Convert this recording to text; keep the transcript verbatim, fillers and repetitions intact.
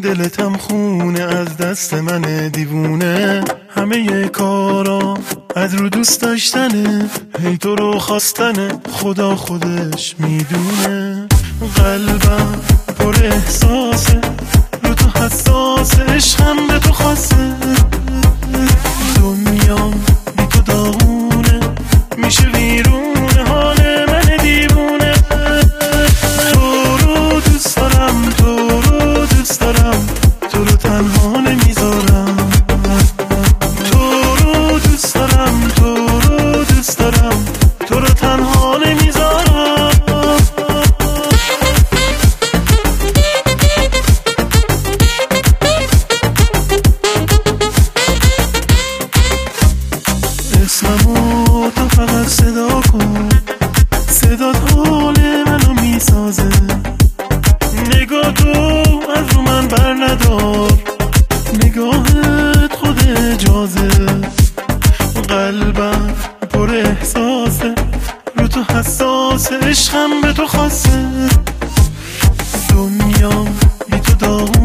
دلتم خونه از دست من دیوونه. همه کارا از رو دوست داشتنه، هی تو رو خواستنه، خدا خودش میدونه. قلبم پر احساسه، رو تو حساسه، عشقم به تو خاصه. دنیام بی تو داغونه، میشه ویرونه حال من دیوونه. تو رو دوست دارم، تو رو دوست دارم، تو رو تنها نمیذارم. تو رو دوست دارم، تو رو دوست دارم، تو رو تنها نمیذارم. اسممو تو فقط صدا کن، صدات حال منو میسازه. نگاه تو از رو من بر ندار، نگاهت خود اجازه. قلبم پر احساسه، رو تو حساسه، عشقم به تو خاصه. دنیام بی تو داغ